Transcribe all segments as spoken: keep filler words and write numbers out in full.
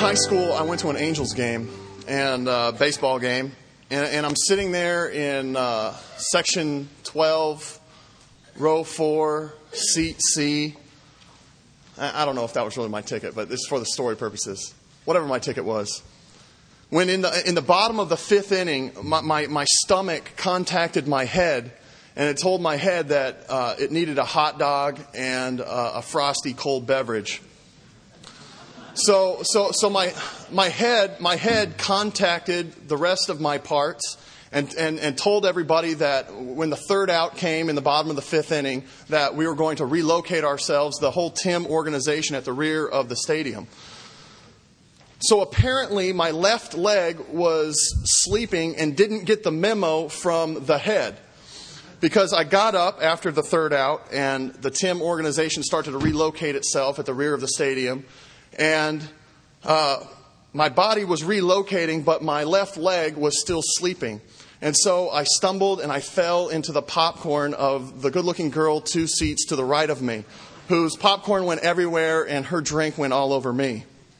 high school, I went to an Angels game and uh, baseball game, and, and I'm sitting there in uh, section twelve, row four, seat C. I, I don't know if that was really my ticket, but this is for the story purposes. Whatever my ticket was. When in the in the bottom of the fifth inning, my, my, my stomach contacted my head, and it told my head that uh, it needed a hot dog and uh, a frosty cold beverage. So so so my my head my head contacted the rest of my parts and, and, and told everybody that when the third out came in the bottom of the fifth inning that we were going to relocate ourselves, the whole Tim organization, at the rear of the stadium. So apparently my left leg was sleeping and didn't get the memo from the head. Because I got up after the third out and the Tim organization started to relocate itself at the rear of the stadium. And uh, my body was relocating, but my left leg was still sleeping. And so I stumbled and I fell into the popcorn of the good-looking girl two seats to the right of me, whose popcorn went everywhere and her drink went all over me.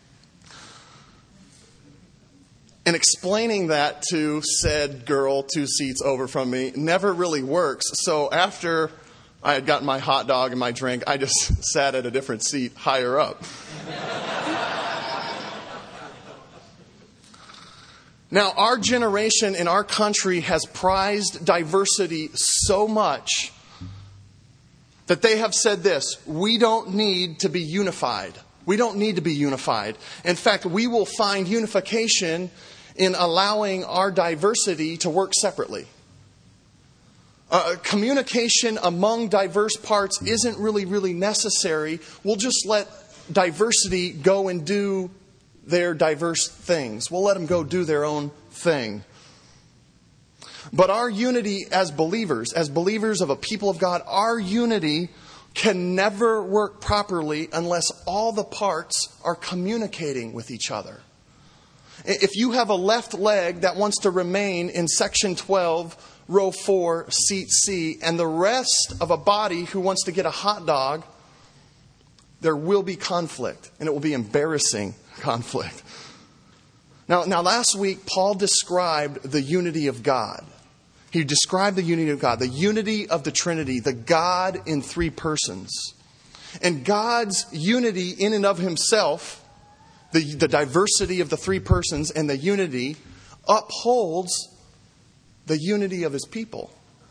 And explaining that to said girl two seats over from me never really works. So after I had gotten my hot dog and my drink, I just sat at a different seat higher up. Now, our generation in our country has prized diversity so much that they have said this: we don't need to be unified. We don't need to be unified. In fact, we will find unification in allowing our diversity to work separately. Uh, communication among diverse parts isn't really, really necessary. We'll just let diversity go and do their diverse things. We'll let them go do their own thing. But our unity as believers, as believers of a people of God, our unity can never work properly unless all the parts are communicating with each other. If you have a left leg that wants to remain in section twelve, row four, seat C, and the rest of a body who wants to get a hot dog, there will be conflict, and it will be embarrassing conflict. Now, now last week, Paul described the unity of God. He described the unity of God, the unity of the Trinity, the God in three persons. And God's unity in and of himself, the, the diversity of the three persons and the unity, upholds the unity of his people.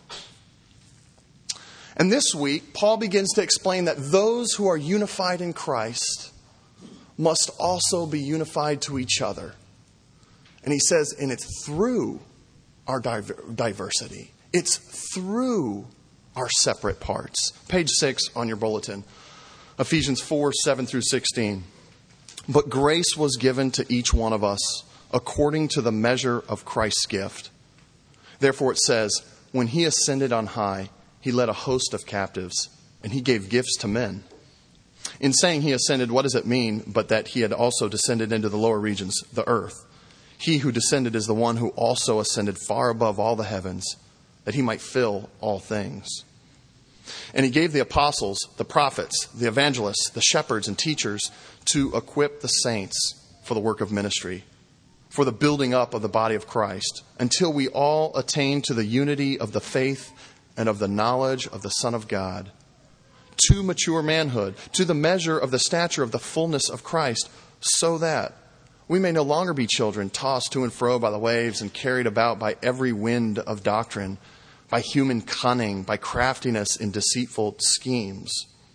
And this week, Paul begins to explain that those who are unified in Christ must also be unified to each other. And he says, and it's through our diver- diversity. It's through our separate parts. Page six on your bulletin. Ephesians four, seven through sixteen. But grace was given to each one of us according to the measure of Christ's gift. Therefore it says, when he ascended on high, he led a host of captives, and he gave gifts to men. In saying he ascended, what does it mean but that he had also descended into the lower regions, the earth? He who descended is the one who also ascended far above all the heavens, that he might fill all things. And he gave the apostles, the prophets, the evangelists, the shepherds and teachers to equip the saints for the work of ministry, for the building up of the body of Christ, until we all attain to the unity of the faith and of the knowledge of the Son of God, to mature manhood, to the measure of the stature of the fullness of Christ, so that we may no longer be children tossed to and fro by the waves and carried about by every wind of doctrine, by human cunning, by craftiness in deceitful schemes.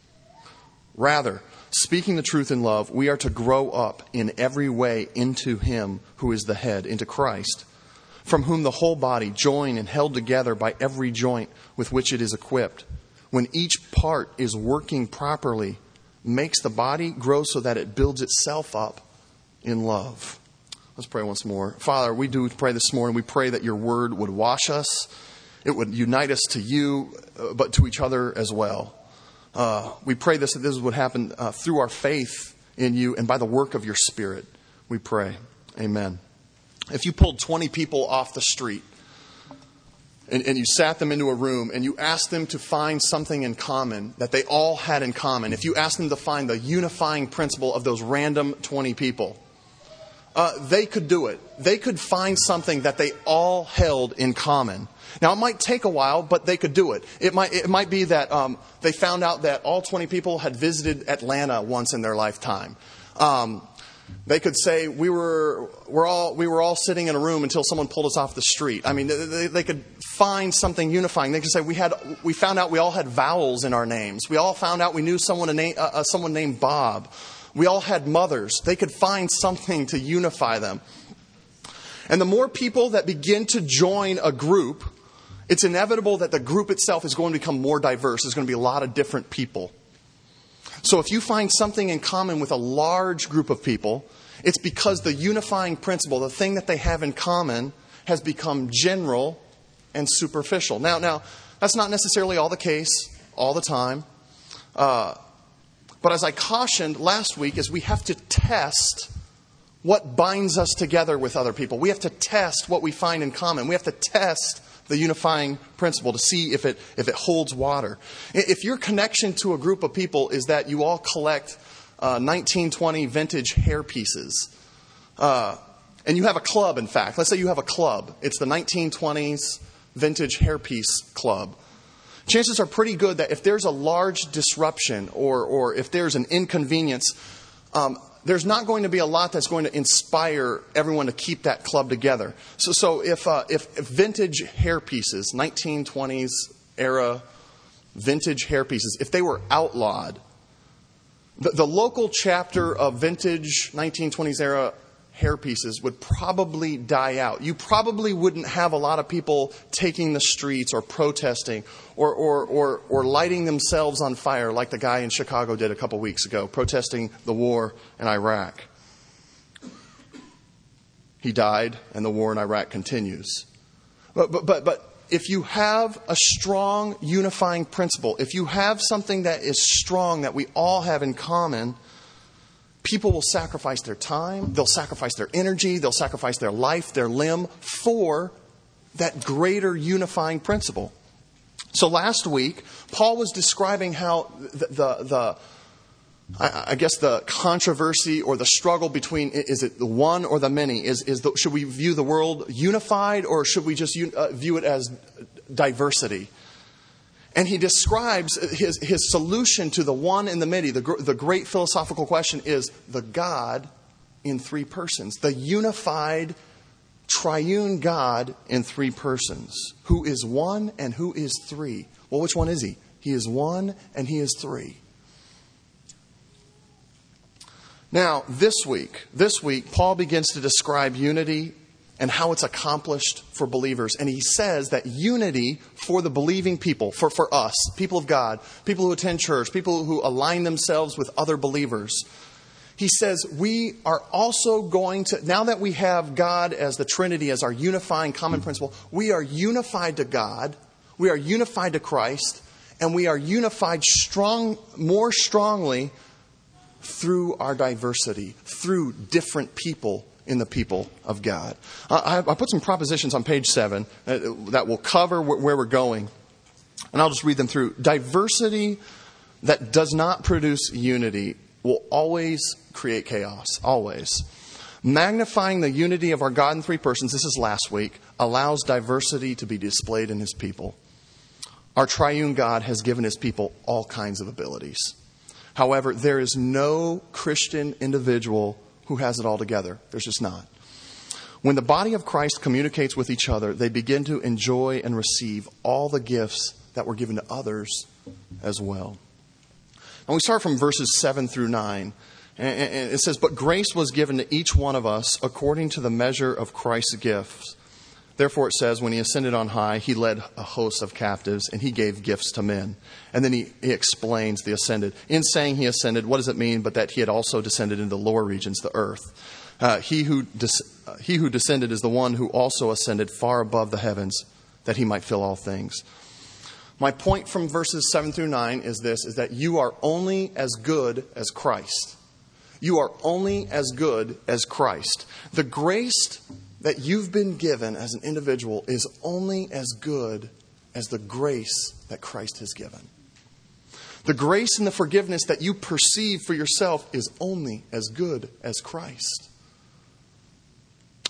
Rather, speaking the truth in love, we are to grow up in every way into him who is the head, into Christ, from whom the whole body, joined and held together by every joint with which it is equipped, when each part is working properly, makes the body grow so that it builds itself up in love. Let's pray once more. Father, we do pray this morning. We pray that your word would wash us. It would unite us to you, uh, but to each other as well. Uh, we pray this, that this would happen uh, through our faith in you and by the work of your Spirit. We pray. Amen. If you pulled twenty people off the street and, and you sat them into a room and you asked them to find something in common that they all had in common, if you asked them to find the unifying principle of those random twenty people, uh, they could do it. They could find something that they all held in common. Now, it might take a while, but they could do it. It might it might be that um, they found out that all twenty people had visited Atlanta once in their lifetime. Um, they could say we were we're all we were all sitting in a room until someone pulled us off the street. I mean, they, they could find something unifying. They could say we had we found out we all had vowels in our names. We all found out we knew someone a name, uh, someone named Bob. We all had mothers. They could find something to unify them. And the more people that begin to join a group, it's inevitable that the group itself is going to become more diverse. There's going to be a lot of different people. So if you find something in common with a large group of people, it's because the unifying principle, the thing that they have in common, has become general and superficial. Now, now that's not necessarily all the case all the time. Uh, but as I cautioned last week, is we have to test what binds us together with other people. We have to test what we find in common. We have to test the unifying principle to see if it if it holds water. If your connection to a group of people is that you all collect uh, nineteen twenty vintage hair pieces, uh, and you have a club, in fact. Let's say you have a club. It's the nineteen twenties vintage hairpiece club. Chances are pretty good that if there's a large disruption or or if there's an inconvenience, um, there's not going to be a lot that's going to inspire everyone to keep that club together. So, so if, uh, if if vintage hairpieces, nineteen twenties era vintage hairpieces, if they were outlawed, the, the local chapter of vintage nineteen twenties era hairpieces would probably die out. You probably wouldn't have a lot of people taking the streets or protesting or or or, or lighting themselves on fire like the guy in Chicago did a couple weeks ago, protesting the war in Iraq. He died, and the war in Iraq continues. But but but, but if you have a strong unifying principle, if you have something that is strong that we all have in common, people will sacrifice their time, they'll sacrifice their energy, they'll sacrifice their life, their limb for that greater unifying principle. So last week, Paul was describing how the, the, the I, I guess the controversy or the struggle between, is it the one or the many? Is, is the, should we view the world unified, or should we just uh, view it as diversity? And he describes his, his solution to the one and the many. The, the great philosophical question is the God in three persons. The unified triune God in three persons. Who is one and who is three? Well, which one is he? He is one and he is three. Now, this week, this week, Paul begins to describe unity and how it's accomplished for believers. And he says that unity for the believing people, for, for us, people of God, people who attend church, people who align themselves with other believers, he says we are also going to, now that we have God as the Trinity, as our unifying common principle, we are unified to God, we are unified to Christ, and we are unified strong, more strongly through our diversity, through different people in the people of God. I, I put some propositions on page seven that will cover where we're going. And I'll just read them through. Diversity that does not produce unity will always create chaos. Always. Magnifying the unity of our God in three persons, this is last week, allows diversity to be displayed in his people. Our triune God has given his people all kinds of abilities. However, there is no Christian individual who has it all together. There's just not. When the body of Christ communicates with each other, they begin to enjoy and receive all the gifts that were given to others as well. And we start from verses seven through nine. And it says, "But grace was given to each one of us according to the measure of Christ's gifts. Therefore it says, when he ascended on high, he led a host of captives and he gave gifts to men." And then he, he explains the ascended. In saying he ascended, what does it mean but that he had also descended into the lower regions, the earth? Uh, he, who des- uh, he who descended is the one who also ascended far above the heavens, that he might fill all things. My point from verses seven through nine is this, is that you are only as good as Christ. You are only as good as Christ. The grace that you've been given as an individual is only as good as the grace that Christ has given. The grace and the forgiveness that you perceive for yourself is only as good as Christ.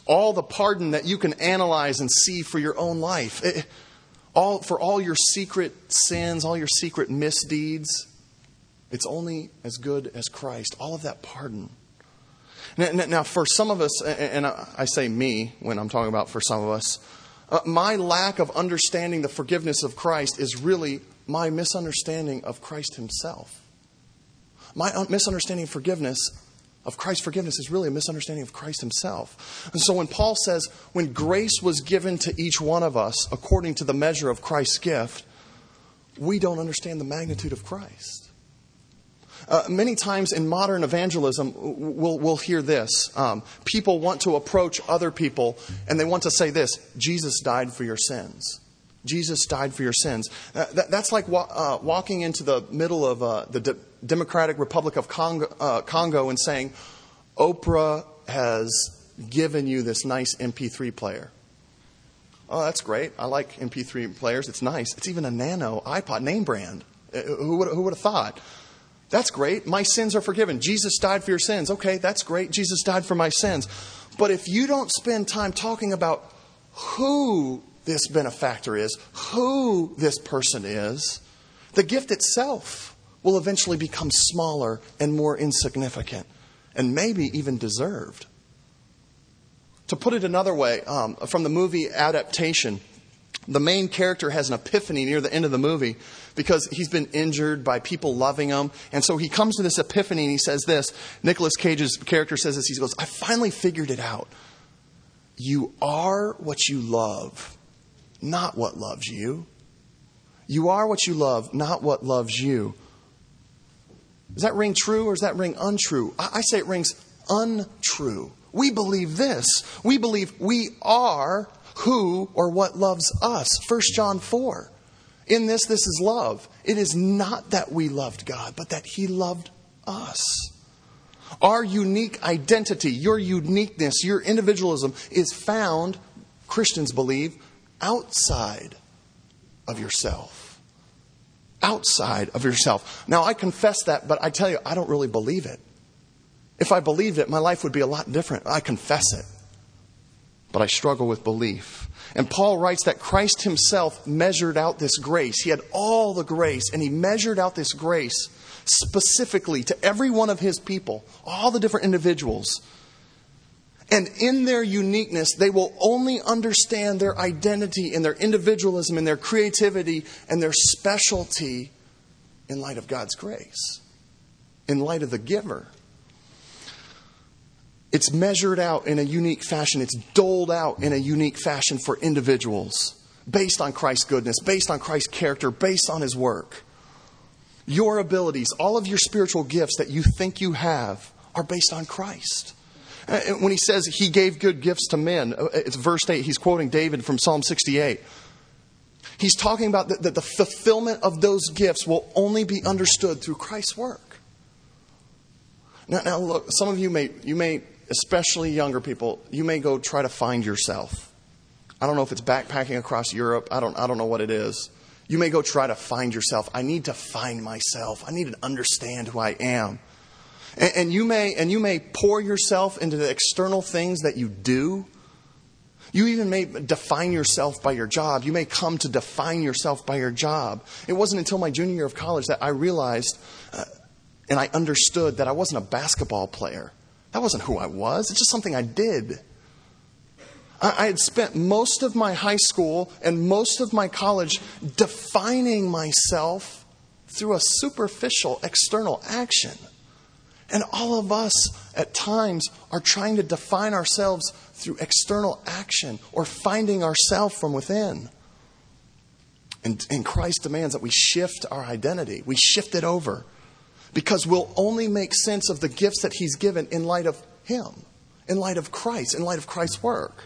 all the pardon that you can analyze and see for your own life. It, all for all your secret sins, all your secret misdeeds. It's only as good as Christ. All of that pardon. Now, for some of us, and I say me when I'm talking about for some of us, uh, my lack of understanding the forgiveness of Christ is really my misunderstanding of Christ himself. My misunderstanding of forgiveness, of Christ's forgiveness, is really a misunderstanding of Christ himself. And so when Paul says, when grace was given to each one of us according to the measure of Christ's gift, we don't understand the magnitude of Christ. Uh, many times in modern evangelism, we'll, we'll hear this. Um, people want to approach other people and they want to say this: Jesus died for your sins. Jesus died for your sins. Uh, that, that's like wa- uh, walking into the middle of uh, the D- Democratic Republic of Congo, uh, Congo and saying, Oprah has given you this nice M P three player. Oh, that's great. I like M P three players. It's nice. It's even a Nano iPod name brand. Uh, who would, who would have thought? That's great. My sins are forgiven. Jesus died for your sins. Okay, that's great. Jesus died for my sins. But if you don't spend time talking about who this benefactor is, who this person is, the gift itself will eventually become smaller and more insignificant, and maybe even deserved. To put it another way, um, from the movie adaptation, the main character has an epiphany near the end of the movie because he's been injured by people loving him. And so he comes to this epiphany and he says this. Nicolas Cage's character says this. He goes, I finally figured it out. You are what you love, not what loves you. You are what you love, not what loves you. Does that ring true or does that ring untrue? I, I say it rings untrue. We believe this. We believe we are who or what loves us. First John four. In this, this is love. It is not that we loved God, but that He loved us. Our unique identity, your uniqueness, your individualism is found, Christians believe, outside of yourself. Outside of yourself. Now, I confess that, but I tell you, I don't really believe it. If I believed it, my life would be a lot different. I confess it. But I struggle with belief. And Paul writes that Christ himself measured out this grace. He had all the grace, and he measured out this grace specifically to every one of his people, all the different individuals. And in their uniqueness, they will only understand their identity and their individualism and their creativity and their specialty in light of God's grace, in light of the giver. It's measured out in a unique fashion. It's doled out in a unique fashion for individuals based on Christ's goodness, based on Christ's character, based on His work. Your abilities, all of your spiritual gifts that you think you have are based on Christ. When He says He gave good gifts to men, it's verse eight. He's quoting David from Psalm sixty-eight. He's talking about that the, the fulfillment of those gifts will only be understood through Christ's work. Now, now look, some of you may, you may, especially younger people, you may go try to find yourself. I don't know if it's backpacking across Europe. I don't, I don't know what it is. You may go try to find yourself. I need to find myself. I need to understand who I am. And, and you may, and you may pour yourself into the external things that you do. You even may define yourself by your job. You may come to define yourself by your job. It wasn't until my junior year of college that I realized uh, and I understood that I wasn't a basketball player. That wasn't who I was. It's just something I did. I, I had spent most of my high school and most of my college defining myself through a superficial external action. And all of us at times are trying to define ourselves through external action or finding ourselves from within. And, and Christ demands that we shift our identity. We shift it over. Because we'll only make sense of the gifts that He's given in light of Him, in light of Christ, in light of Christ's work.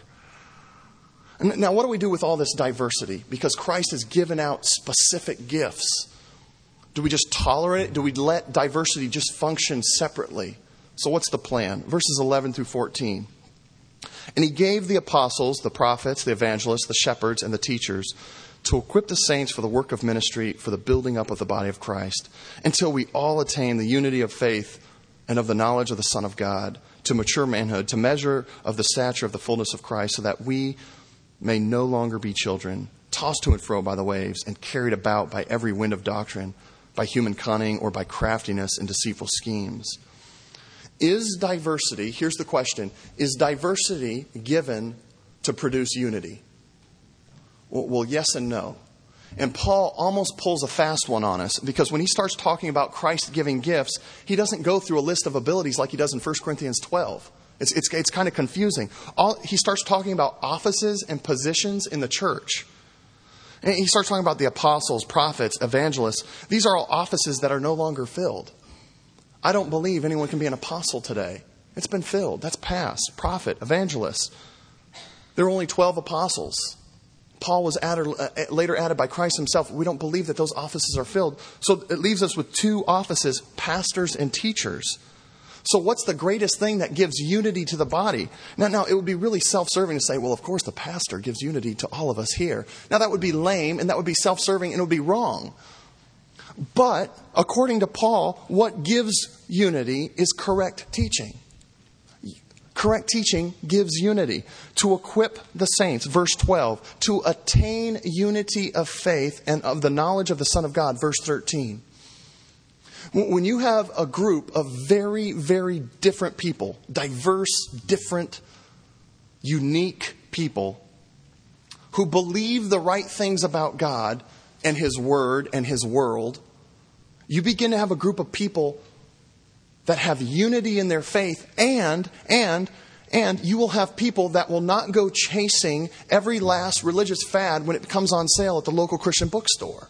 And now, what do we do with all this diversity? Because Christ has given out specific gifts. Do we just tolerate it? Do we let diversity just function separately? So what's the plan? Verses eleven through fourteen. And He gave the apostles, the prophets, the evangelists, the shepherds, and the teachers to equip the saints for the work of ministry, for the building up of the body of Christ, until we all attain the unity of faith and of the knowledge of the Son of God, to mature manhood, to measure of the stature of the fullness of Christ, so that we may no longer be children, tossed to and fro by the waves and carried about by every wind of doctrine, by human cunning or by craftiness and deceitful schemes. Is diversity, here's the question, is diversity given to produce unity? Well, well, yes and no. And Paul almost pulls a fast one on us, because when he starts talking about Christ giving gifts, he doesn't go through a list of abilities like he does in First Corinthians twelve. It's, it's, it's kind of confusing. All, he starts talking about offices and positions in the church. And he starts talking about the apostles, prophets, evangelists. These are all offices that are no longer filled. I don't believe anyone can be an apostle today. It's been filled. That's past. Prophet, evangelist. There are only twelve apostles. Paul was added, uh, later added by Christ himself. We don't believe that those offices are filled. So it leaves us with two offices, pastors and teachers. So what's the greatest thing that gives unity to the body? Now, now, it would be really self-serving to say, well, of course, the pastor gives unity to all of us here. Now, that would be lame, and that would be self-serving, and it would be wrong. But according to Paul, what gives unity is correct teaching. Correct teaching gives unity. To equip the saints, verse twelve. To attain unity of faith and of the knowledge of the Son of God, verse thirteen. When you have a group of very, very different people, diverse, different, unique people who believe the right things about God and His Word and His world, you begin to have a group of people that have unity in their faith, and, and, and you will have people that will not go chasing every last religious fad when it comes on sale at the local Christian bookstore.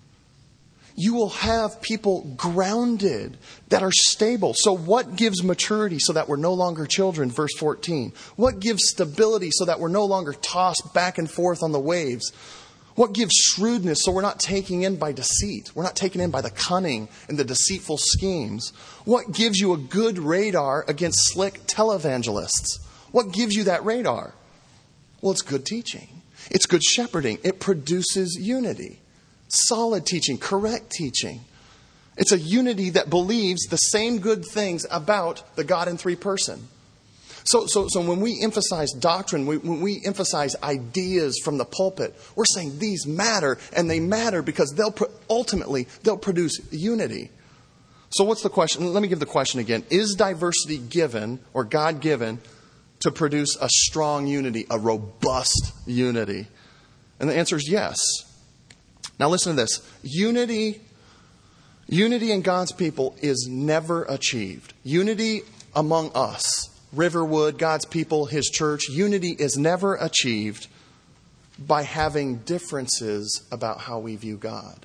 You will have people grounded that are stable. So what gives maturity so that we're no longer children? Verse fourteen. What gives stability so that we're no longer tossed back and forth on the waves? What gives shrewdness so we're not taken in by deceit? We're not taken in by the cunning and the deceitful schemes. What gives you a good radar against slick televangelists? What gives you that radar? Well, it's good teaching. It's good shepherding. It produces unity. Solid teaching, correct teaching. It's a unity that believes the same good things about the God in three person. So, so, so when we emphasize doctrine, we, when we emphasize ideas from the pulpit, we're saying these matter, and they matter because they'll pro- ultimately they'll produce unity. So what's the question? Let me give the question again. Is diversity given or God given to produce a strong unity, a robust unity? And the answer is yes. Now listen to this. Unity, unity in God's people is never achieved. Unity among us, Riverwood, God's people, His church, unity is never achieved by having differences about how we view God.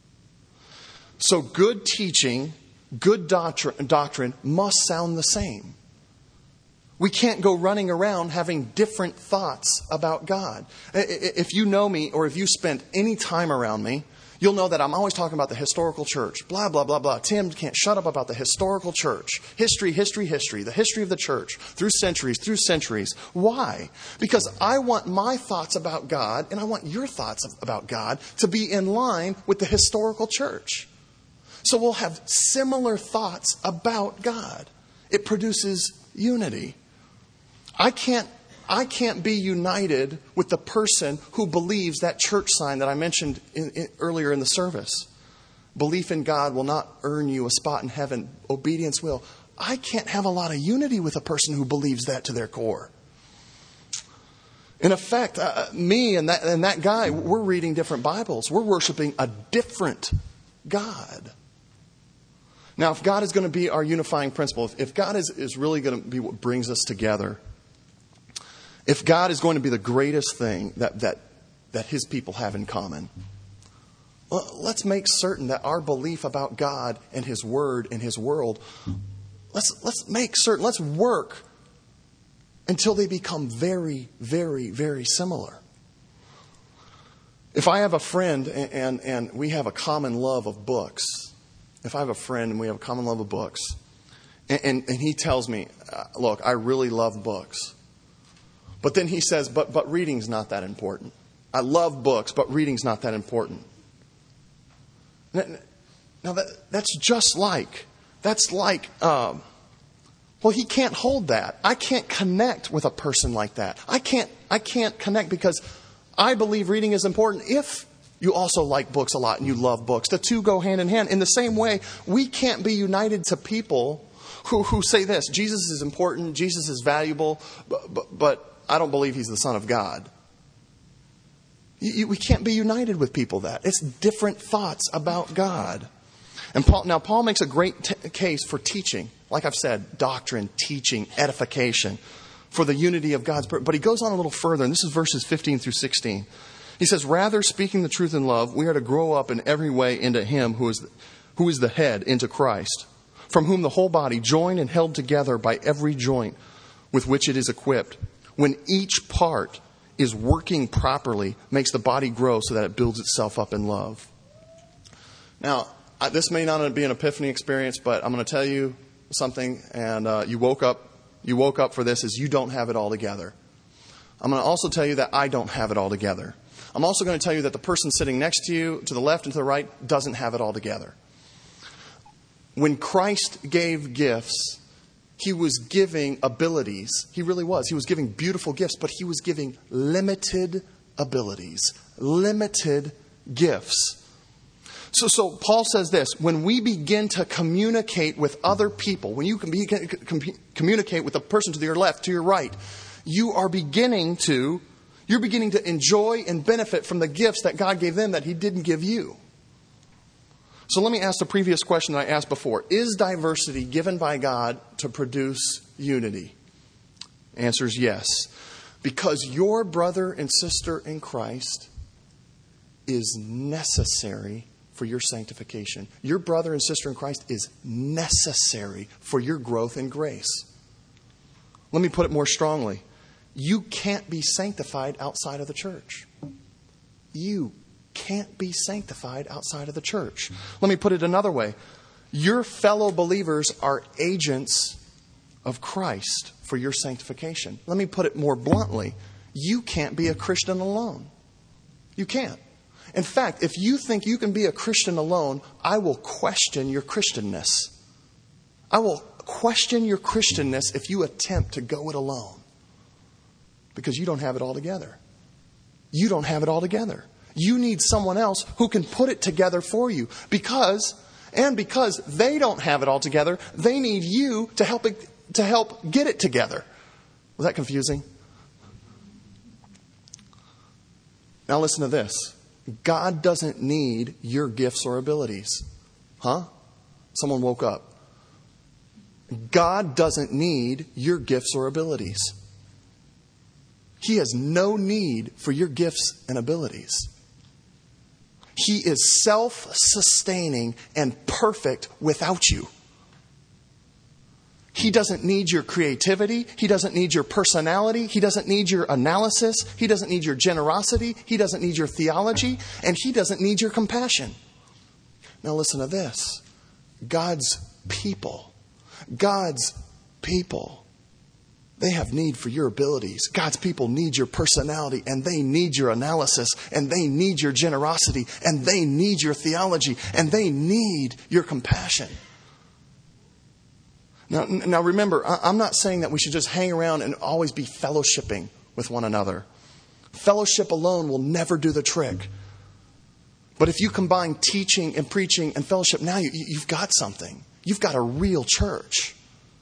So good teaching, good doctrine, doctrine must sound the same. We can't go running around having different thoughts about God. If you know me or if you spent any time around me, you'll know that I'm always talking about the historical church. Blah, blah, blah, blah. Tim can't shut up about the historical church. History, history, history. The history of the church through centuries, through centuries. Why? Because I want my thoughts about God and I want your thoughts about God to be in line with the historical church. So we'll have similar thoughts about God. It produces unity. I can't, I can't be united with the person who believes that church sign that I mentioned in, in, earlier in the service. Belief in God will not earn you a spot in heaven. Obedience will. I can't have a lot of unity with a person who believes that to their core. In effect, uh, me and that, and that guy, we're reading different Bibles. We're worshiping a different God. Now, if God is going to be our unifying principle, if, if God is, is really going to be what brings us together, if God is going to be the greatest thing that, that, that His people have in common, well, let's make certain that our belief about God and His Word and His world, let's, let's make certain, let's work until they become very, very, very similar. If I have a friend and, and, and we have a common love of books, if I have a friend and we have a common love of books, and, and, and he tells me, look, I really love books. But then he says, but but reading's not that important. I love books, but reading's not that important. Now that, that's just like, that's like um, Well, he can't hold that. I can't connect with a person like that. I can't, I can't connect because I believe reading is important if you also like books a lot and you love books. The two go hand in hand. In the same way, we can't be united to people who, who say this: Jesus is important, Jesus is valuable, but, but, but I don't believe he's the Son of God. You, you, we can't be united with people that. It's different thoughts about God. And Paul, now Paul makes a great t- case for teaching. Like I've said, doctrine, teaching, edification, for the unity of God's. But he goes on a little further, and this is verses fifteen through sixteen. He says, rather, speaking the truth in love, we are to grow up in every way into him who is, who is the head, into Christ, from whom the whole body, joined and held together by every joint with which it is equipped, when each part is working properly, makes the body grow so that it builds itself up in love. Now, this may not be an epiphany experience, but I'm going to tell you something, and uh, you woke up, you woke up for this, is you don't have it all together. I'm going to also tell you that I don't have it all together. I'm also going to tell you that the person sitting next to you, to the left and to the right, doesn't have it all together. When Christ gave gifts, he was giving abilities. He really was. He was giving beautiful gifts, but he was giving limited abilities, limited gifts. So, so Paul says this: when we begin to communicate with other people, when you can be, com, communicate with the person to your left, to your right, you are beginning to, you're beginning to enjoy and benefit from the gifts that God gave them that he didn't give you. So let me ask the previous question that I asked before. Is diversity given by God to produce unity? Answer is yes. Because your brother and sister in Christ is necessary for your sanctification. Your brother and sister in Christ is necessary for your growth in grace. Let me put it more strongly. You can't be sanctified outside of the church. You can't be sanctified outside of the church. Let me put it another way. Your fellow believers are agents of Christ for your sanctification. Let me put it more bluntly. You can't be a Christian alone. You can't. In fact, if you think you can be a Christian alone, I will question your Christianness. I will question your Christianness if you attempt to go it alone. Because you don't have it all together. You don't have it all together. You need someone else who can put it together for you. Because, and because they don't have it all together, they need you to help it, to help get it together. Was that confusing? Now listen to this. God doesn't need your gifts or abilities. Huh? Someone woke up. God doesn't need your gifts or abilities. He has no need for your gifts and abilities. He is self-sustaining and perfect without you. He doesn't need your creativity. He doesn't need your personality. He doesn't need your analysis. He doesn't need your generosity. He doesn't need your theology. And he doesn't need your compassion. Now listen to this. God's people, God's people, they have need for your abilities. God's people need your personality, and they need your analysis, and they need your generosity, and they need your theology, and they need your compassion. Now, now remember, I'm not saying that we should just hang around and always be fellowshipping with one another. Fellowship alone will never do the trick. But if you combine teaching and preaching and fellowship, now you, you've got something. You've got a real church.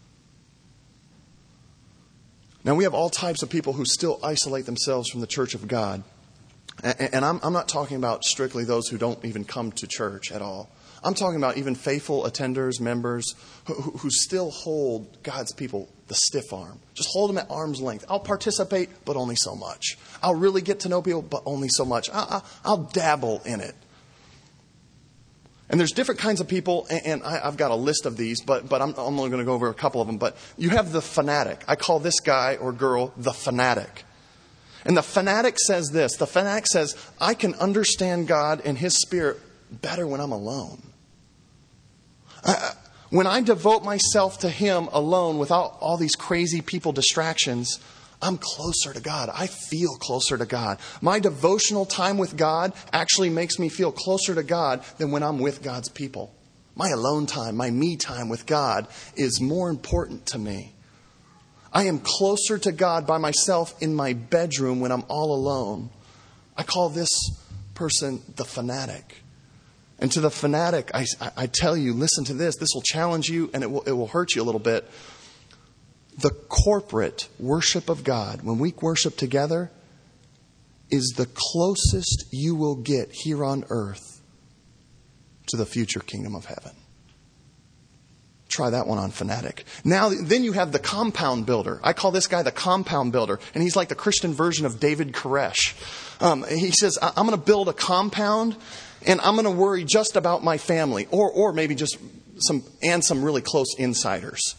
Now, we have all types of people who still isolate themselves from the church of God. And I'm, I'm not talking about strictly those who don't even come to church at all. I'm talking about even faithful attenders, members, who, who still hold God's people the stiff arm. Just hold them at arm's length. I'll participate, but only so much. I'll really get to know people, but only so much. I, I, I'll dabble in it. And there's different kinds of people, and, and I, I've got a list of these, but, but I'm, I'm only going to go over a couple of them. But you have the fanatic. I call this guy or girl the fanatic. And the fanatic says this. The fanatic says, I can understand God and His Spirit better when I'm alone. I, when I devote myself to Him alone without all these crazy people distractions, I'm closer to God. I feel closer to God. My devotional time with God actually makes me feel closer to God than when I'm with God's people. My alone time, my me time with God is more important to me. I am closer to God by myself in my bedroom when I'm all alone. I call this person the fanatic. And to the fanatic, I, I tell you, listen to this. This will challenge you and it will, it will hurt you a little bit. The corporate worship of God, when we worship together, is the closest you will get here on earth to the future kingdom of heaven. Try that one on fanatic. Now, then you have the compound builder. I call this guy the compound builder. And he's like the Christian version of David Koresh. Um, he says, I'm going to build a compound and I'm going to worry just about my family. Or, or maybe just some, and some really close insiders.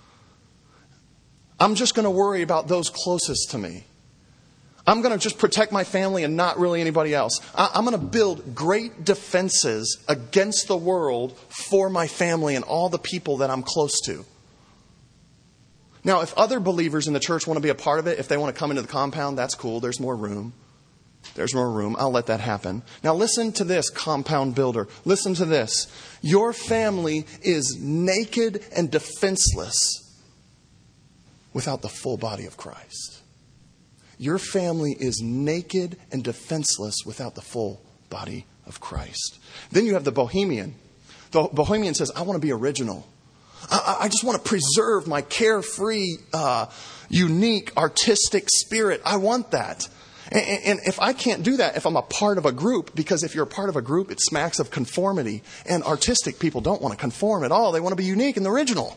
I'm just going to worry about those closest to me. I'm going to just protect my family and not really anybody else. I'm going to build great defenses against the world for my family and all the people that I'm close to. Now, if other believers in the church want to be a part of it, if they want to come into the compound, that's cool. There's more room. There's more room. I'll let that happen. Now, listen to this, compound builder. Listen to this. Your family is naked and defenseless without the full body of Christ. Your family is naked and defenseless without the full body of Christ. Then you have the bohemian. The bohemian says, I want to be original. I, I just want to preserve my carefree, uh, unique, artistic spirit. I want that. And, and if I can't do that, if I'm a part of a group, because if you're a part of a group, it smacks of conformity. And artistic people don't want to conform at all. They want to be unique and original.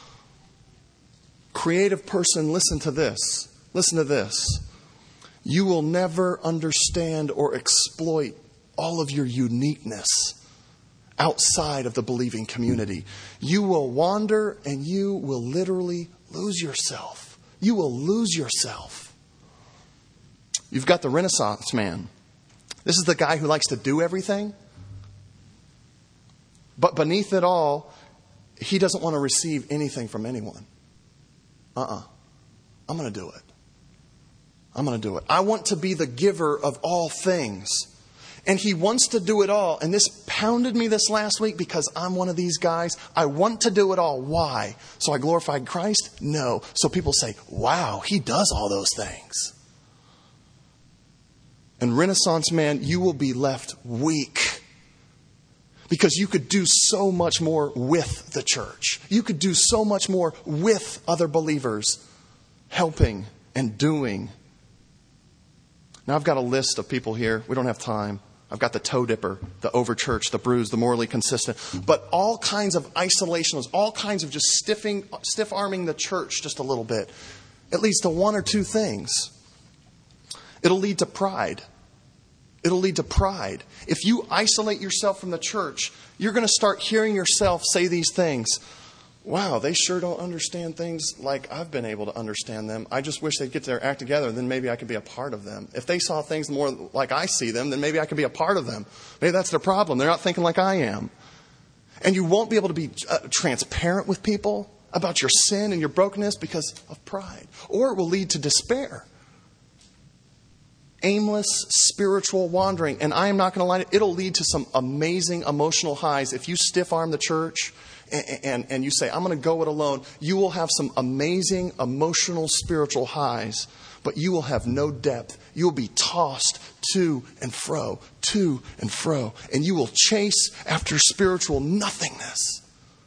Creative person, listen to this. Listen to this. You will never understand or exploit all of your uniqueness outside of the believing community. You will wander and you will literally lose yourself. You will lose yourself. You've got the Renaissance man. This is the guy who likes to do everything. But beneath it all, he doesn't want to receive anything from anyone. Uh-uh. I'm going to do it. I'm going to do it. I want to be the giver of all things. And he wants to do it all. And this pounded me this last week because I'm one of these guys. I want to do it all. Why? So I glorified Christ? No. So people say, wow, he does all those things. And Renaissance man, you will be left weak. Because you could do so much more with the church. You could do so much more with other believers, helping and doing. Now I've got a list of people here. We don't have time. I've got the toe dipper, the over-church, the bruised, the morally consistent. But all kinds of isolationalists, all kinds of just stiffing, stiff-arming the church just a little bit. It leads to one or two things. It'll lead to pride. It'll lead to pride. If you isolate yourself from the church, you're going to start hearing yourself say these things. Wow, they sure don't understand things like I've been able to understand them. I just wish they'd get their act together, and then maybe I could be a part of them. If they saw things more like I see them, then maybe I could be a part of them. Maybe that's their problem. They're not thinking like I am. And you won't be able to be uh, transparent with people about your sin and your brokenness because of pride. Or it will lead to despair. Aimless spiritual wandering. And I am not going to lie, it'll lead to some amazing emotional highs. If you stiff arm the church and, and, and you say, I'm going to go it alone, you will have some amazing emotional spiritual highs, but you will have no depth. You will be tossed to and fro, to and fro, and you will chase after spiritual nothingness.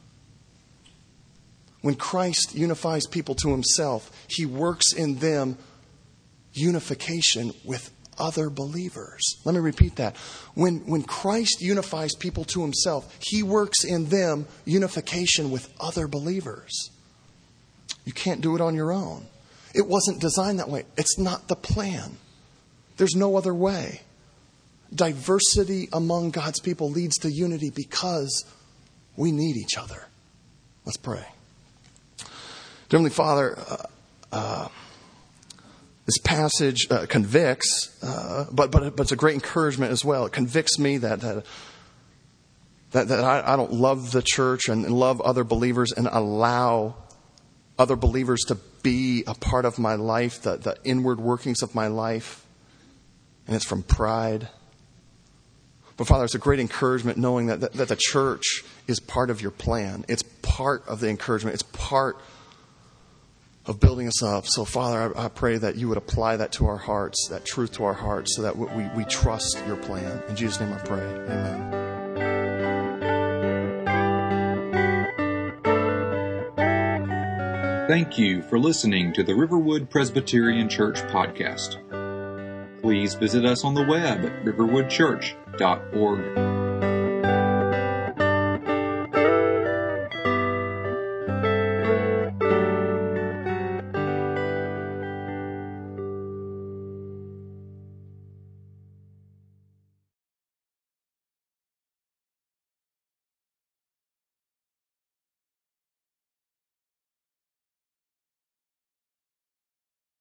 When Christ unifies people to himself, he works in them unification with other believers. Let me repeat that. When, when Christ unifies people to himself, he works in them unification with other believers. You can't do it on your own. It wasn't designed that way. It's not the plan. There's no other way. Diversity among God's people leads to unity because we need each other. Let's pray. Dear Heavenly Father, uh, uh, this passage uh, convicts, uh, but, but but it's a great encouragement as well. It convicts me that that, that, that I, I don't love the church and, and love other believers and allow other believers to be a part of my life, the, the inward workings of my life. And it's from pride. But Father, it's a great encouragement knowing that, that, that the church is part of your plan. It's part of the encouragement. It's part of building us up. So Father, I, I pray that you would apply that to our hearts, that truth to our hearts, so that we, we trust your plan. In Jesus' name I pray. Amen. Thank you for listening to the Riverwood Presbyterian Church podcast. Please visit us on the web at riverwood church dot org.